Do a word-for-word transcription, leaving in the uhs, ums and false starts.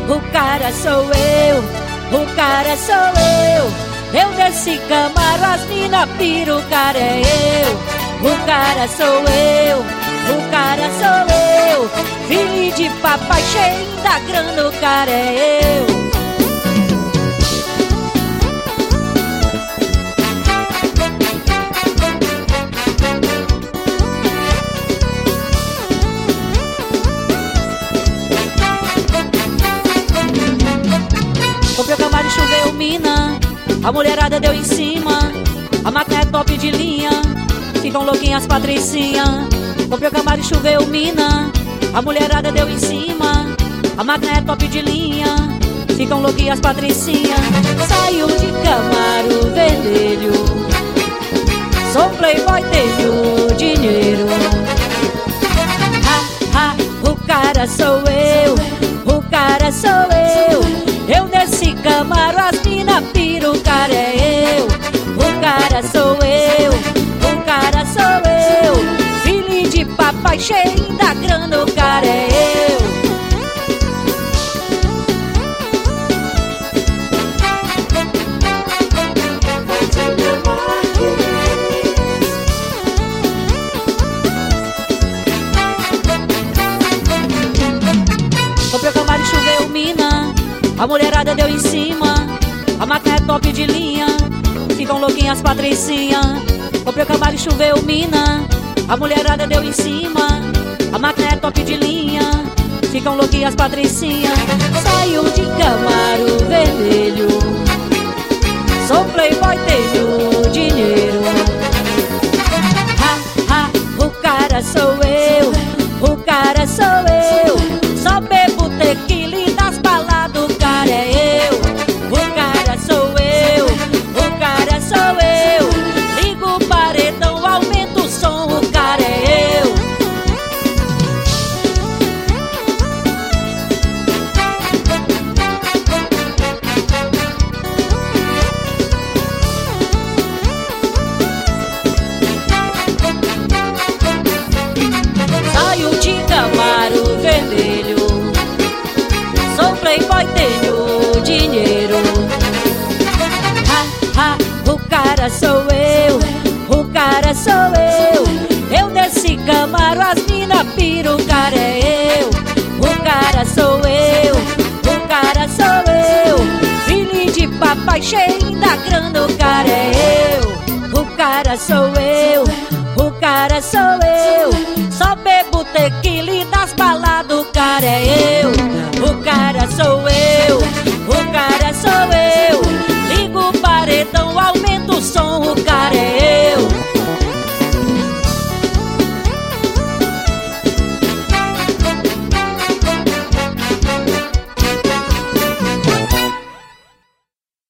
o cara sou eu, o cara sou eu. Eu desci Camaro, as mina pira, o cara é eu. O cara sou eu, o cara sou eu. Filho de papai, cheio da grana, o cara é eu. Comprei o Camaro e choveu mina, a mulherada deu em cima. A máquina é top de linha, ficam louquinhas patricinha. Comprei o Camaro e choveu mina, a mulherada deu em cima. A máquina é top de linha, ficam louquinhas patricinha. Saiu de Camaro vermelho, sou playboy, tenho dinheiro. Ha, ha, o cara sou eu, o cara sou eu. Eu desci Camaro, as mina pira, o cara é eu. O cara sou eu, o cara sou eu. Filho de papai, cheio da grana, o cara é eu. Comprei o Camaro e choveu mina, a mulherada deu em cima. A máquina é top de linha, ficam louquinhas patricinha. Comprei o Camaro e choveu mina, a mulherada deu em cima. A máquina é top de linha, ficam louquinhas patricinha. Saiu de Camaro vermelho, sou playboy, tenho dinheiro. Ha, ha, o cara sou eu, o cara sou eu.